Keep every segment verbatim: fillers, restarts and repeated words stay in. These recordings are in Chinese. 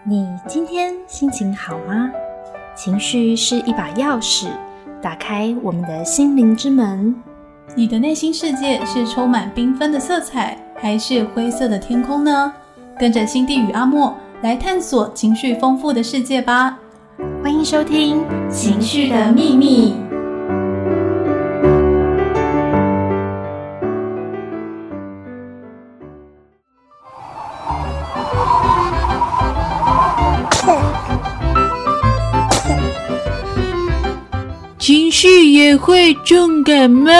你今天心情好吗？情绪是一把钥匙，打开我们的心灵之门。 你的内心世界是充满缤纷的色彩，还是灰色的天空呢？跟着辛蒂与阿莫来探索情绪丰富的世界吧。 欢迎收听《情绪的秘密》。 情绪也会重感冒。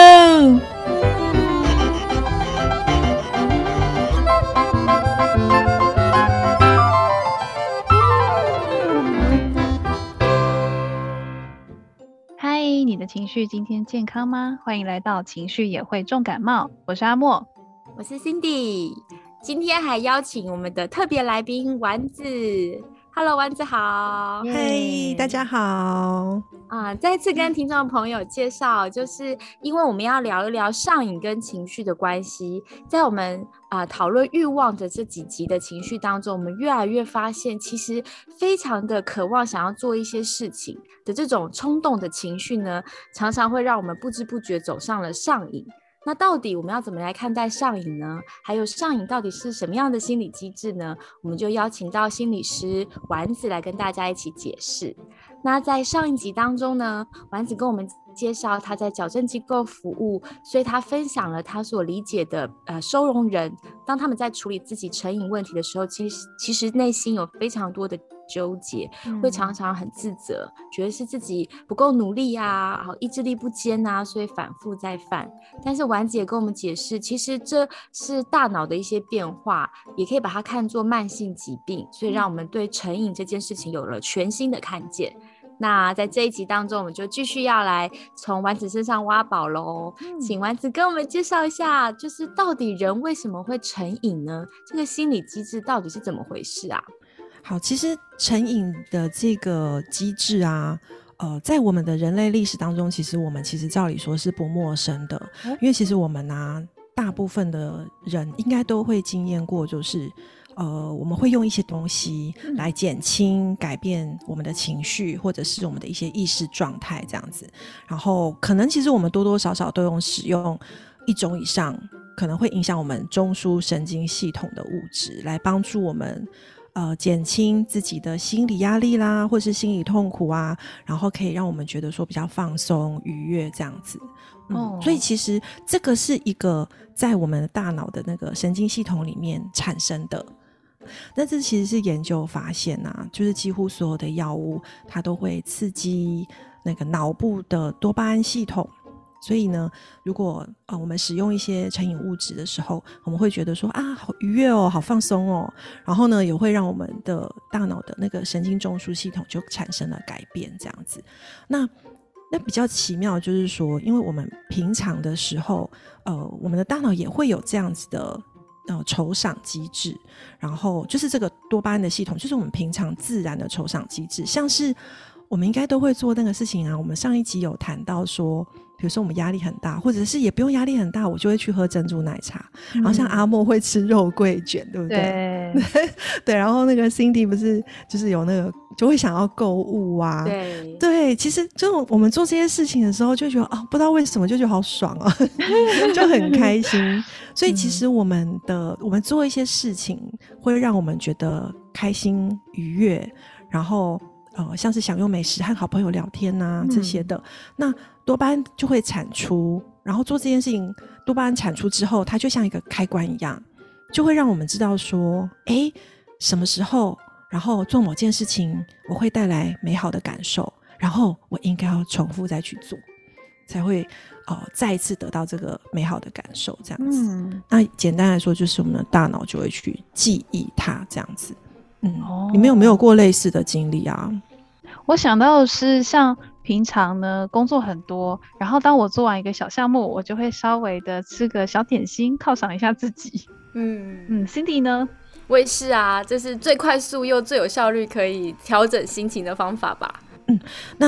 嗨，你的情绪今天健康吗？欢迎来到情绪也会重感冒，我是阿莫， 我是 Cindy， 今天还邀请我们的特别来宾丸子。Hello， 丸子好。 嗨，大家好。 啊，再次跟听众朋友介绍，就是因为我们要聊一聊上瘾跟情绪的关系，在我们啊讨论欲望的这几集的情绪当中，我们越来越发现，其实非常的渴望想要做一些事情的这种冲动的情绪呢，常常会让我们不知不觉走上了上瘾。那到底我们要怎么来看待上瘾呢？还有上瘾到底是什么样的心理机制呢？我们就邀请到心理师丸子来跟大家一起解释。那在上一集当中呢，丸子跟我们介绍他在矫正机构服务，所以他分享了他所理解的呃收容人，当他们在处理自己成瘾问题的时候，其实其实内心有非常多的纠结，会常常很自责，觉得是自己不够努力啊，意志力不坚啊，所以反复在犯。但是丸子也跟我们解释，其实这是大脑的一些变化，也可以把它看作慢性疾病，所以让我们对成瘾这件事情有了全新的看见。那在这一集当中，我们就继续要来从丸子身上挖宝咯、嗯、请丸子跟我们介绍一下，就是到底人为什么会成瘾呢？这个心理机制到底是怎么回事啊？ 好，其实成瘾的这个机制啊，呃，在我们的人类历史当中，其实我们其实照理说是不陌生的，嗯、因为其实我们啊，大部分的人应该都会经验过，就是呃，我们会用一些东西来减轻、改变我们的情绪，或者是我们的一些意识状态这样子。然后，可能其实我们多多少少都用使用一种以上，可能会影响我们中枢神经系统的物质，来帮助我们。呃，减轻自己的心理压力啦，或是心理痛苦啊，然后可以让我们觉得说比较放松、愉悦这样子。嗯，哦、所以其实这个是一个在我们的大脑的那个神经系统里面产生的。那这其实是研究发现啊，就是几乎所有的药物它都会刺激那个脑部的多巴胺系统。所以呢，如果、呃、我们使用一些成瘾物质的时候，我们会觉得说啊，好愉悦哦，好放松哦，然后呢，也会让我们的大脑的那个神经中枢系统就产生了改变，这样子。那那比较奇妙的就是说，因为我们平常的时候，呃，我们的大脑也会有这样子的呃酬赏机制，然后就是这个多巴胺的系统，就是我们平常自然的酬赏机制，像是我们应该都会做那个事情啊。我们上一集有谈到说，比如说我们压力很大，或者是也不用压力很大，我就会去喝珍珠奶茶、嗯、然后像阿莫会吃肉桂卷，对不对？对对，然后那个 Cindy 不是就是有那个就会想要购物啊， 对对，其实就我们做这些事情的时候就觉得哦，不知道为什么就觉得好爽啊就很开心所以其实我们的、嗯、我们做一些事情会让我们觉得开心愉悦，然后呃，像是享用美食和好朋友聊天啊、嗯、这些的，那多巴胺就会产出，然后做这件事情多巴胺产出之后，它就像一个开关一样，就会让我们知道说诶什么时候然后做某件事情我会带来美好的感受，然后我应该要重复再去做，才会呃再一次得到这个美好的感受这样子、嗯、那简单来说就是我们的大脑就会去记忆它这样子。嗯、哦，你们有没有过类似的经历啊？ 我想到的是像平常呢工作很多，然后当我做完一个小项目，我就会稍微的吃个小点心犒赏一下自己。嗯嗯 Cindy 呢？ 我也是啊，这是最快速又最有效率可以调整心情的方法吧。 嗯，那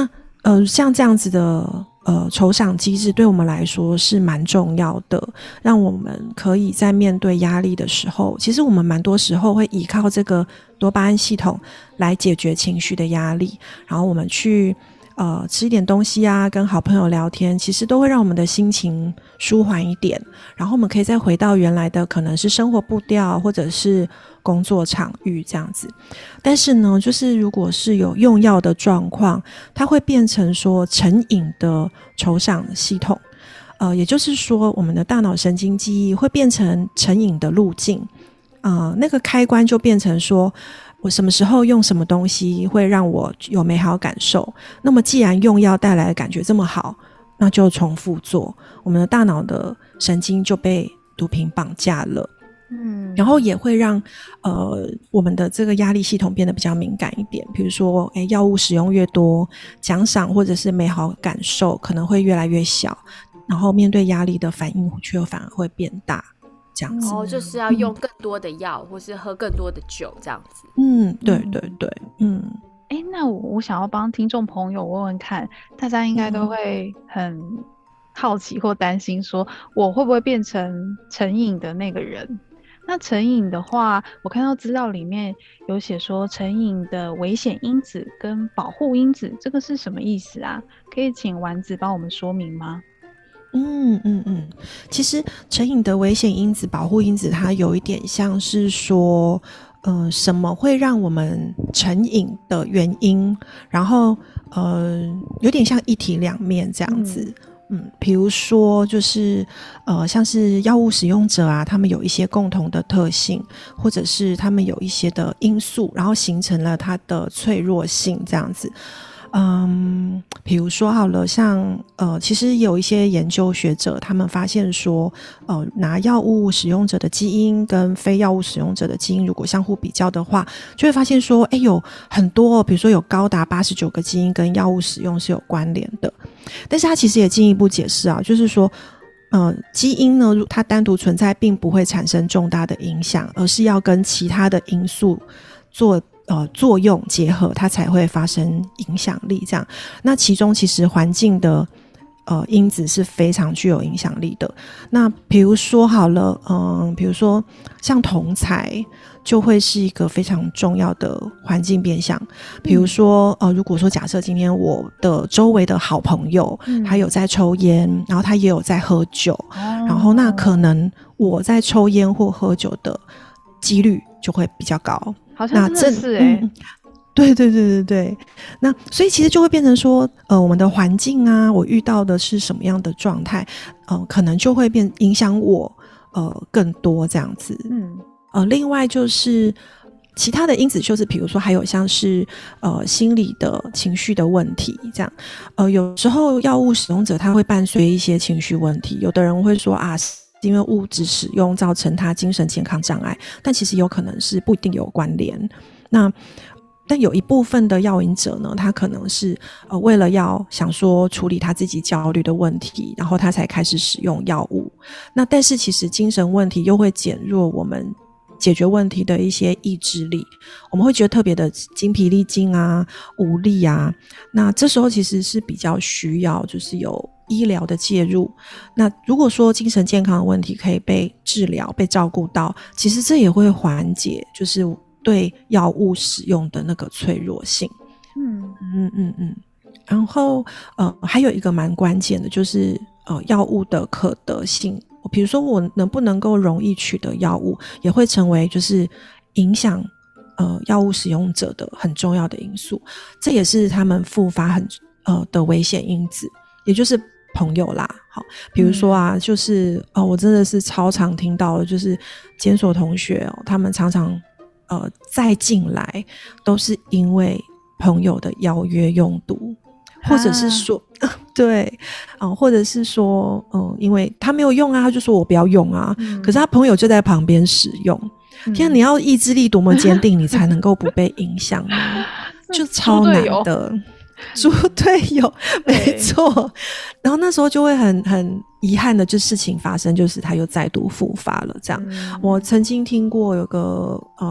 呃，像这样子的呃酬赏机制对我们来说是蛮重要的，让我们可以在面对压力的时候，其实我们蛮多时候会依靠这个多巴胺系统来解决情绪的压力，然后我们去呃吃一点东西啊，跟好朋友聊天，其实都会让我们的心情舒缓一点，然后我们可以再回到原来的可能是生活步调或者是工作场域这样子。但是呢，就是如果是有用药的状况，它会变成说成瘾的酬赏系统，呃，也就是说我们的大脑神经记忆会变成成瘾的路径，呃，那个开关就变成说我什么时候用什么东西会让我有美好感受，那么既然用药带来的感觉这么好，那就重复做，我们的大脑的神经就被毒品绑架了。嗯，然后也会让呃我们的这个压力系统变得比较敏感一点，比如说诶药物使用越多，奖赏或者是美好感受可能会越来越小，然后面对压力的反应却反而会变大，这样子。 哦，就是要用更多的药、嗯、或是喝更多的酒这样子。 嗯，对对对，嗯。 诶，那我我想要帮听众朋友问问看，大家应该都会很好奇或担心说我会不会变成成瘾的那个人。那成瘾的话，我看到资料里面有写说成瘾的危险因子跟保护因子，这个是什么意思啊？可以请丸子帮我们说明吗？ 嗯嗯嗯，其实成瘾的危险因子、保护因子，它有一点像是说呃，什么会让我们成瘾的原因，然后呃，有点像一体两面这样子。嗯嗯，比如说就是呃，像是药物使用者啊，他们有一些共同的特性，或者是他们有一些的因素，然后形成了他的脆弱性这样子。嗯，比如说好了，像呃，其实有一些研究学者，他们发现说，呃，拿药物使用者的基因跟非药物使用者的基因如果相互比较的话，就会发现说，哎，有很多，比如说有高达八十九个基因跟药物使用是有关联的。但是他其实也进一步解释啊，就是说，呃，基因呢，它单独存在并不会产生重大的影响，而是要跟其他的因素做。呃，作用结合，它才会发生影响力。这样，那其中其实环境的呃因子是非常具有影响力的。那比如说好了，嗯、呃，比如说像同侪，就会是一个非常重要的环境变相。比如说，呃，如果说假设今天我的周围的好朋友，嗯、他有在抽烟，然后他也有在喝酒，哦、然后那可能我在抽烟或喝酒的几率就会比较高。 好像真的是欸、嗯、 对对对对对，那所以其实就会变成说呃，我们的环境啊，我遇到的是什么样的状态，呃，可能就会变影响我呃更多这样子。嗯，呃，另外就是其他的因子，就是比如说还有像是呃心理的情绪的问题这样，呃，有时候药物使用者他会伴随一些情绪问题，有的人会说啊，因为物质使用造成他精神健康障碍，但其实有可能是不一定有关联。那但有一部分的药瘾者呢，他可能是呃为了要想说处理他自己焦虑的问题，然后他才开始使用药物。那但是其实精神问题又会减弱我们解决问题的一些意志力，我们会觉得特别的精疲力尽啊，无力啊。那这时候其实是比较需要就是有医疗的介入。那如果说精神健康的问题可以被治疗被照顾到，其实这也会缓解就是对药物使用的那个脆弱性。嗯嗯嗯嗯。然后呃还有一个蛮关键的就是呃药物的可得性，比如说我能不能够容易取得药物，也会成为就是影响呃药物使用者的很重要的因素。这也是他们复发很呃的危险因子，也就是朋友啦。好，比如说啊，就是呃我真的是超常听到的，就是监所同学哦，他们常常呃再进来都是因为朋友的邀约用毒。或者是说、啊、对、呃、或者是说呃，因为他没有用啊，他就说我不要用啊、嗯、可是他朋友就在旁边使用、嗯、天啊，你要意志力多么坚定你才能够不被影响呢就超难的猪队友没错。然后那时候就会很很遗憾的就事情发生，就是他又再度复发了这样、嗯、我曾经听过有个呃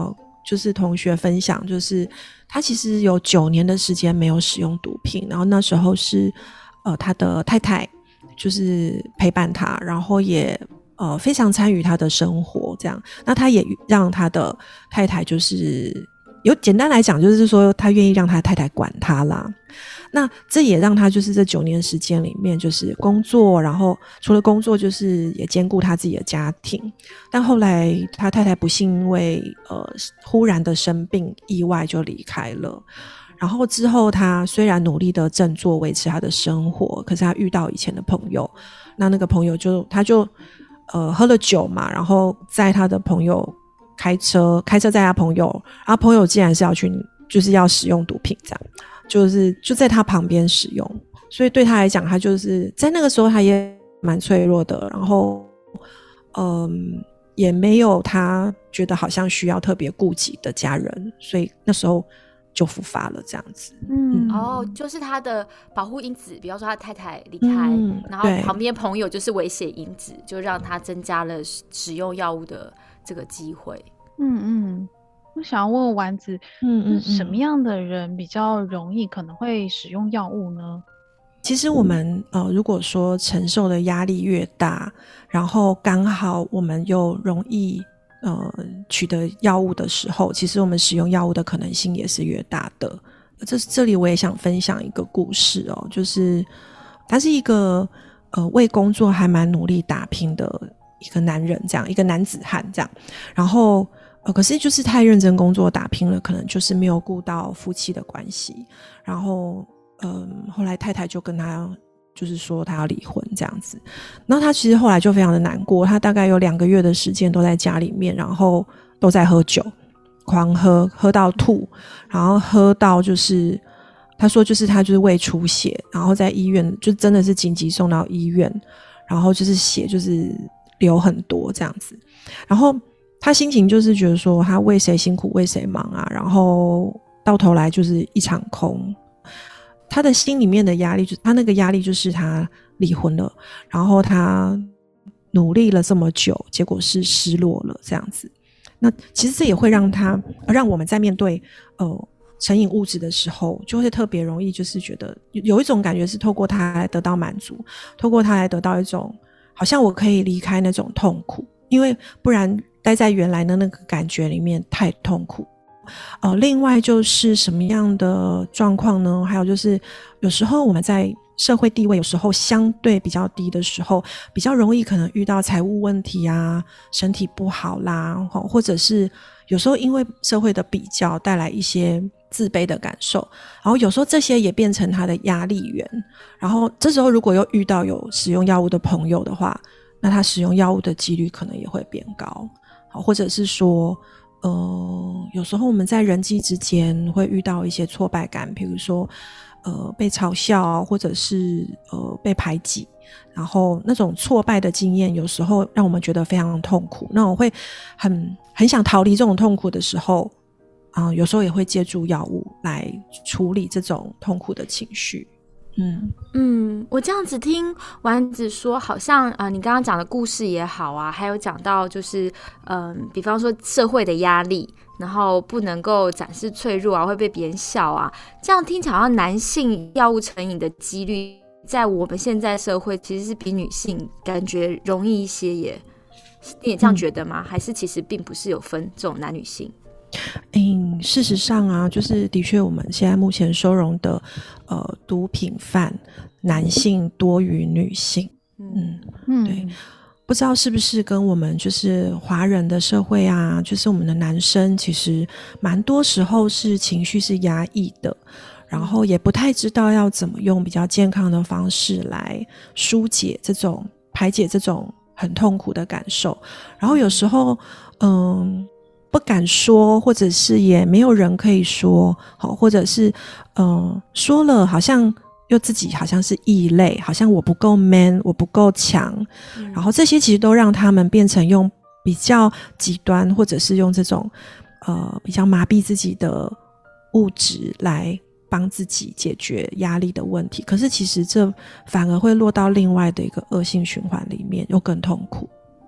就是同学分享，就是他其实有九年的时间没有使用毒品，然后那时候是呃他的太太就是陪伴他，然后也呃非常参与他的生活这样。那他也让他的太太就是有简单来讲就是说他愿意让他太太管他啦。那这也让他就是这九年时间里面就是工作，然后除了工作就是也兼顾他自己的家庭。但后来他太太不幸因为呃忽然的生病意外就离开了。然后之后他虽然努力的振作维持他的生活，可是他遇到以前的朋友，那那个朋友就他就呃喝了酒嘛，然后在他的朋友开车开车载他朋友，然后朋友竟然是要去就是要使用毒品这样。就是就在他旁边使用，所以对他来讲，他就是在那个时候他也蛮脆弱的，然后嗯，也没有他觉得好像需要特别顾及的家人，所以那时候就复发了这样子。 嗯，哦，就是他的保护因子，比方说他太太离开， 嗯、 然后旁边朋友就是危险因子，就让他增加了使用药物的这个机会。 嗯嗯。我想要问问丸子，嗯嗯，什么样的人比较容易可能会使用药物呢？ 其实我们呃，如果说承受的压力越大，然后刚好我们又容易呃取得药物的时候，其实我们使用药物的可能性也是越大的。这这里我也想分享一个故事哦，就是他是一个呃为工作还蛮努力打拼的一个男人，这样一个男子汉这样，然后。呃，可是就是太认真工作打拼了，可能就是没有顾到夫妻的关系，然后嗯，后来太太就跟他就是说他要离婚这样子，然后他其实后来就非常的难过，他大概有两个月的时间都在家里面，然后都在喝酒，狂喝，喝到吐，然后喝到就是他说就是他就是胃出血，然后在医院就真的是紧急送到医院，然后就是血就是流很多这样子，然后他心情就是觉得说他为谁辛苦为谁忙啊，然后到头来就是一场空。他的心里面的压力，他那个压力就是他离婚了，然后他努力了这么久，结果是失落了这样子。那其实这也会让他让我们在面对呃成瘾物质的时候，就会特别容易就是觉得有一种感觉是透过他来得到满足，透过他来得到一种好像我可以离开那种痛苦，因为不然待在原来的那个感觉里面太痛苦。呃，另外就是什么样的状况呢？还有就是有时候我们在社会地位有时候相对比较低的时候，比较容易可能遇到财务问题啊，身体不好啦，或者是有时候因为社会的比较带来一些自卑的感受，然后有时候这些也变成他的压力源，然后这时候如果又遇到有使用药物的朋友的话，那他使用药物的几率可能也会变高，或者是说呃，有时候我们在人际之间会遇到一些挫败感，比如说呃被嘲笑或者是呃被排挤，然后那种挫败的经验有时候让我们觉得非常痛苦，那我会很很想逃离这种痛苦的时候啊、呃，有时候也会借助药物来处理这种痛苦的情绪。嗯嗯，我这样子听丸子说，好像啊、呃，你刚刚讲的故事也好啊，还有讲到就是嗯、呃，比方说社会的压力，然后不能够展示脆弱啊，会被别人笑啊，这样听起来好像男性药物成瘾的几率在我们现在社会其实是比女性感觉容易一些耶，你也这样觉得吗？嗯、还是其实并不是有分这种男女性？ 嗯，事实上啊，就是的确我们现在目前收容的呃毒品犯男性多于女性。嗯嗯，对，不知道是不是跟我们就是华人的社会啊，就是我们的男生其实蛮多时候是情绪是压抑的，然后也不太知道要怎么用比较健康的方式来疏解这种排解这种很痛苦的感受，然后有时候嗯不敢说，或者是也没有人可以说，好，或者是呃说了好像又自己好像是异类，好像我不够 man， 我不够强、嗯、然后这些其实都让他们变成用比较极端，或者是用这种呃比较麻痹自己的物质来帮自己解决压力的问题，可是其实这反而会落到另外的一个恶性循环里面，又更痛苦。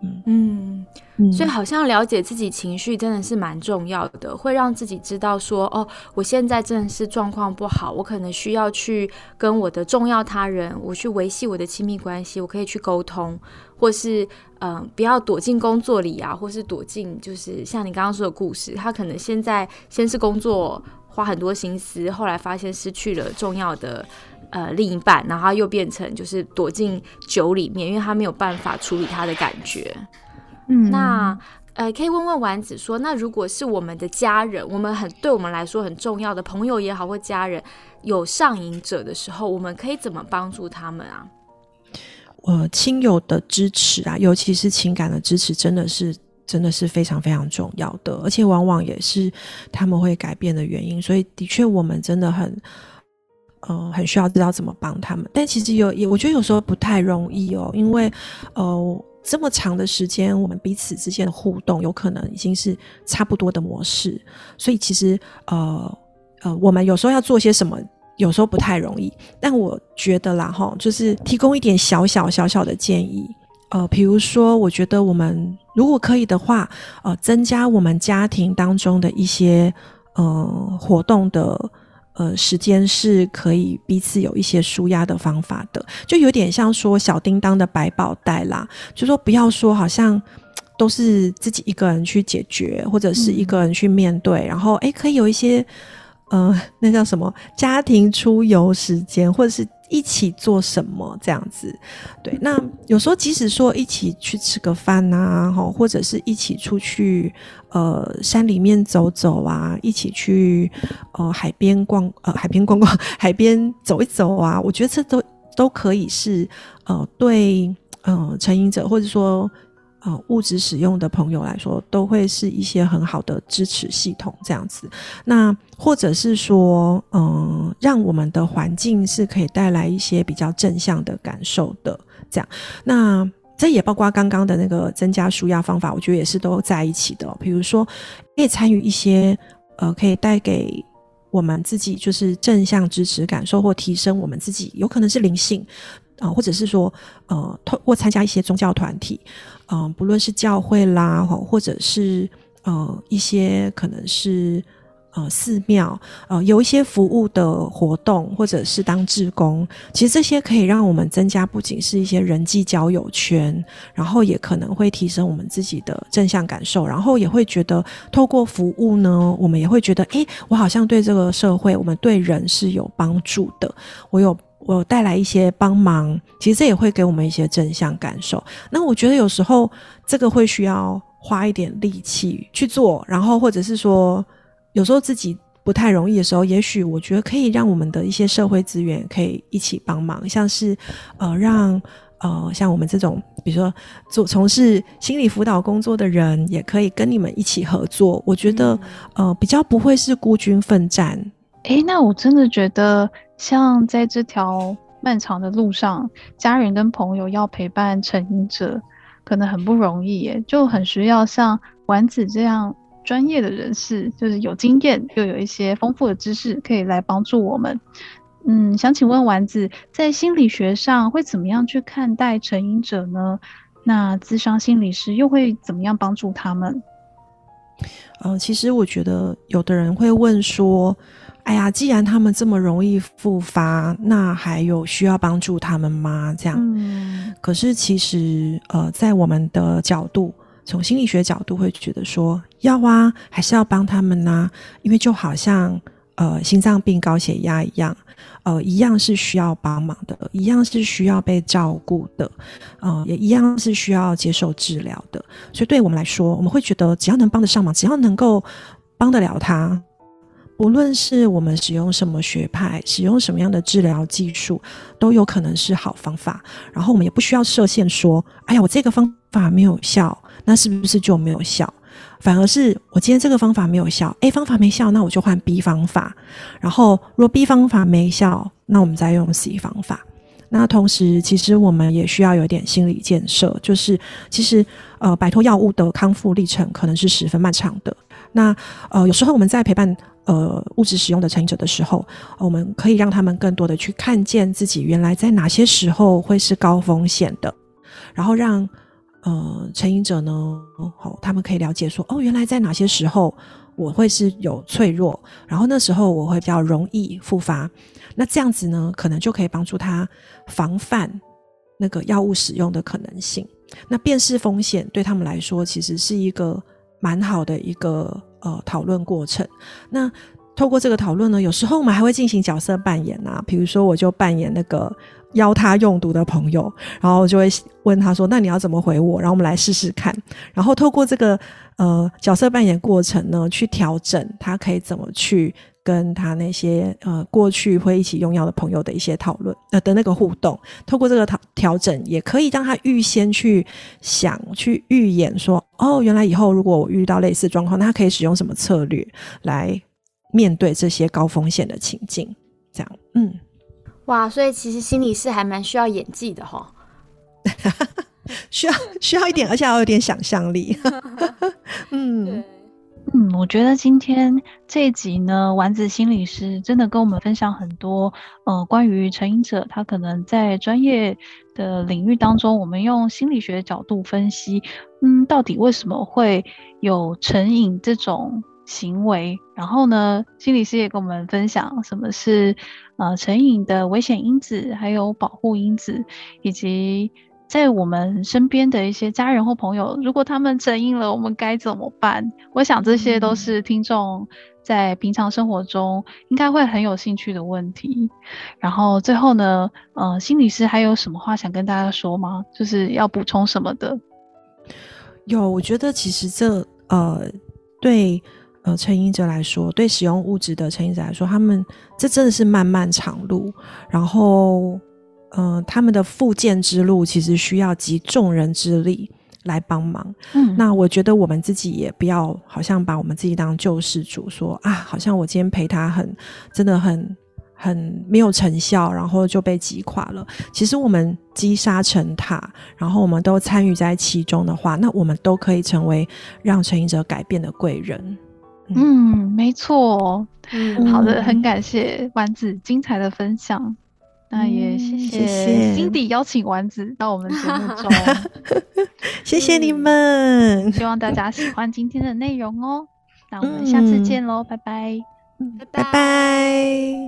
嗯嗯嗯，所以好像了解自己情绪真的是蛮重要的，会让自己知道说，哦，我现在真的是状况不好，我可能需要去跟我的重要他人，我去维系我的亲密关系，我可以去沟通，或是嗯、呃，不要躲进工作里啊，或是躲进就是像你刚刚说的故事，他可能现在先是工作花很多心思，后来发现失去了重要的呃另一半，然后他又变成就是躲进酒里面，因为他没有办法处理他的感觉。嗯，那呃，可以问问丸子说，那如果是我们的家人，我们很对我们来说很重要的朋友也好，或家人有上瘾者的时候，我们可以怎么帮助他们啊？ 呃，亲友的支持啊，尤其是情感的支持，真的是真的是非常非常重要的，而且往往也是他们会改变的原因。所以的确，我们真的很呃很需要知道怎么帮他们。但其实有也我觉得有时候不太容易哦，因为呃。这么长的时间，我们彼此之间的互动有可能已经是差不多的模式，所以其实呃呃，我们有时候要做些什么，有时候不太容易。但我觉得啦齁，就是提供一点小小小小的建议，呃，比如说，我觉得我们如果可以的话，呃，增加我们家庭当中的一些呃活动的。呃，时间是可以彼此有一些抒压的方法的，就有点像说小叮当的百宝袋啦，就说不要说好像都是自己一个人去解决，或者是一个人去面对，嗯、然后诶可以有一些呃那叫什么家庭出游时间，或者是一起做什么这样子。对，那有时候即使说一起去吃个饭啊，或者是一起出去呃山里面走走啊，一起去呃海边逛呃海边逛逛海边走一走啊，我觉得这都都可以是呃对呃成瘾者或者说呃物质使用的朋友来说，都会是一些很好的支持系统这样子。那或者是说嗯、呃、让我们的环境是可以带来一些比较正向的感受的这样。那这也包括刚刚的那个增加抒压方法，我觉得也是都在一起的、哦、比如说可以参与一些呃可以带给我们自己就是正向支持感受，或提升我们自己，有可能是灵性呃、或者是说呃透过参加一些宗教团体，嗯、呃，不论是教会啦，或者是呃一些可能是呃寺庙，呃有一些服务的活动，或者是当志工，其实这些可以让我们增加不仅是一些人际交友圈，然后也可能会提升我们自己的正向感受，然后也会觉得透过服务呢，我们也会觉得诶我好像对这个社会，我们对人是有帮助的，我有我有带来一些帮忙，其实这也会给我们一些正向感受。那我觉得有时候这个会需要花一点力气去做，然后或者是说有时候自己不太容易的时候，也许我觉得可以让我们的一些社会资源可以一起帮忙，像是呃让呃像我们这种比如说做从事心理辅导工作的人，也可以跟你们一起合作，我觉得、嗯、呃比较不会是孤军奋战。 诶，那我真的觉得像在这条漫长的路上，家人跟朋友要陪伴成瘾者可能很不容易耶，就很需要像丸子这样专业的人士，就是有经验又有一些丰富的知识可以来帮助我们。嗯，想请问丸子，在心理学上会怎么样去看待成瘾者呢？那諮商心理师又会怎么样帮助他们？ 呃，其实我觉得有的人会问说，哎呀，既然他们这么容易复发，那还有需要帮助他们吗？这样，嗯，可是其实呃，在我们的角度，从心理学角度会觉得说，要啊，还是要帮他们啊，因为就好像呃心脏病、高血压一样，呃，一样是需要帮忙的，一样是需要被照顾的，呃，也一样是需要接受治疗的。所以对我们来说，我们会觉得只要能帮得上忙，只要能够帮得了他，不论是我们使用什么学派，使用什么样的治疗技术，都有可能是好方法。然后我们也不需要设限说，哎呀，我这个方法没有效，那是不是就没有效？反而是我今天这个方法没有效， A 方法没效，那我就换 B 方法，然后如果 B 方法没效，那我们再用 C 方法。那同时其实我们也需要有一点心理建设，就是其实呃摆脱药物的康复历程可能是十分漫长的。那呃有时候我们在陪伴呃物质使用的成瘾者的时候，我们可以让他们更多的去看见自己原来在哪些时候会是高风险的，然后让呃成瘾者呢，哦，他们可以了解说，哦，原来在哪些时候我会是有脆弱，然后那时候我会比较容易复发，那这样子呢，可能就可以帮助他防范那个药物使用的可能性。那辨识风险对他们来说，其实是一个蛮好的一个呃讨论过程。那透过这个讨论呢，有时候我们还会进行角色扮演啊，比如说我就扮演那个邀他用毒的朋友，然后就会问他说，那你要怎么回我，然后我们来试试看，然后透过这个呃角色扮演过程呢，去调整他可以怎么去跟他那些呃过去会一起用药的朋友的一些讨论呃的那个互动，透过这个调整也可以让他预先去想去预演说，哦，原来以后如果我遇到类似状况，那他可以使用什么策略来面对这些高风险的情境，这样。嗯， 哇，所以其实心理师还蛮需要演技的齁。 需要需要一点，而且要有点想象力。嗯嗯，我觉得今天这一集呢，丸子心理师真的跟我们分享很多，呃，关于成瘾者他可能在专业的领域当中，我们用心理学的角度分析，嗯，到底为什么会有成瘾这种行为？然后呢，心理师也跟我们分享什么是呃成瘾的危险因子，还有保护因子，以及在我们身边的一些家人或朋友，如果他们成瘾了，我们该怎么办？我想这些都是听众在平常生活中应该会很有兴趣的问题。然后最后呢，呃，心理师还有什么话想跟大家说吗？就是要补充什么的？ 有，我觉得其实这呃对呃成瘾者来说，对使用物质的成瘾者来说，他们这真的是漫漫长路，然后呃他们的复健之路其实需要集众人之力来帮忙。嗯，那我觉得我们自己也不要好像把我们自己当救世主，说啊，好像我今天陪他很真的很很没有成效，然后就被击垮了。其实我们积沙成塔，然后我们都参与在其中的话，那我们都可以成为让成瘾者改变的贵人。 嗯，嗯没错。嗯，好的，很感谢丸子精彩的分享。那也谢谢辛迪邀请丸子到我们节目中。 谢谢你们， 希望大家喜欢今天的内容哦。那我们下次见咯，嗯、拜拜， 拜拜。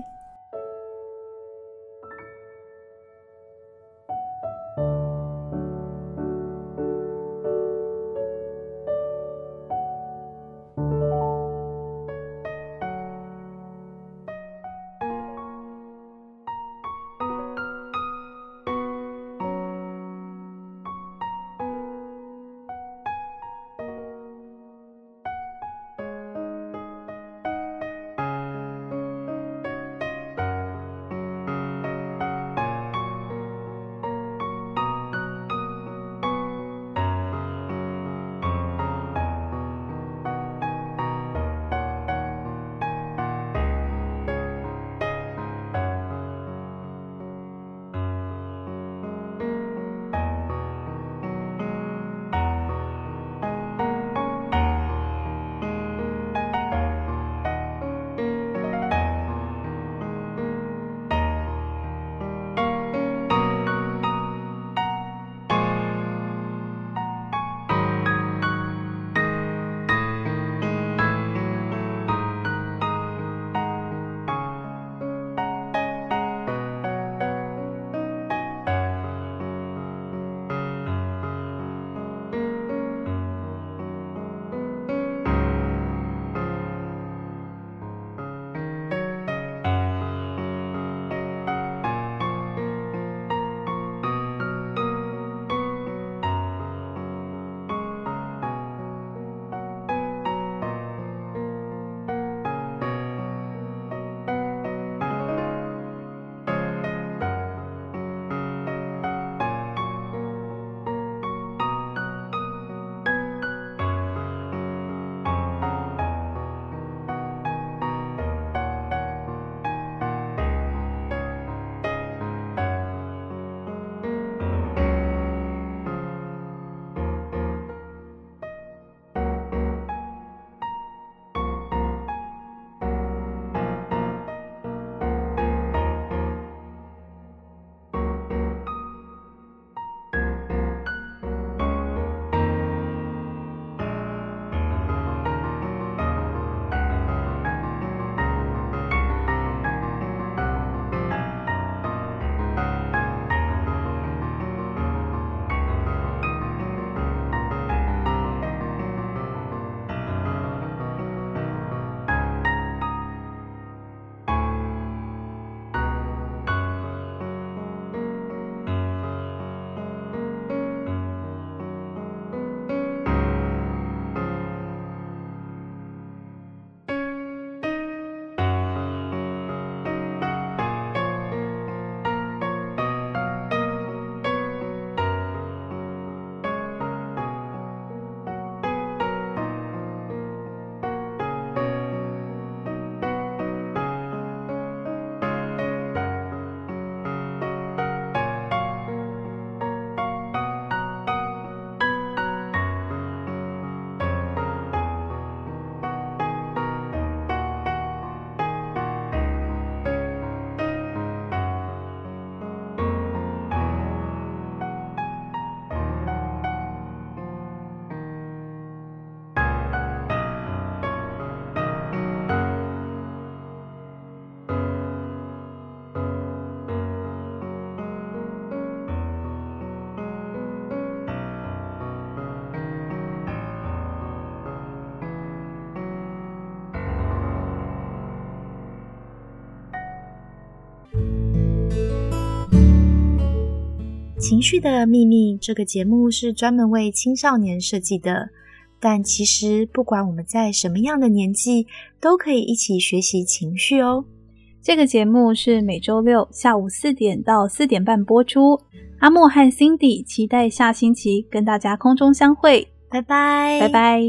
情绪的秘密这个节目是专门为青少年设计的，但其实不管我们在什么样的年纪，都可以一起学习情绪哦。 这个节目是每周六下午四点到四点半播出。阿莫和 Cindy 期待下星期跟大家空中相会， 拜拜， 拜拜。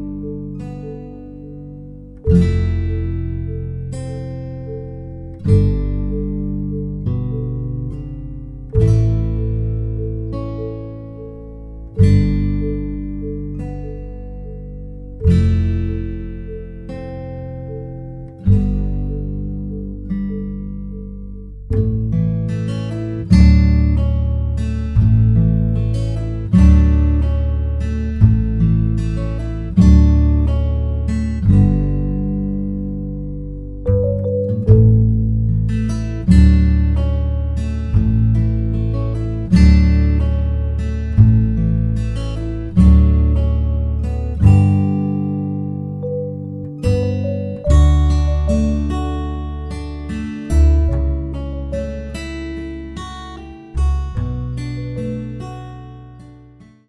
嗯。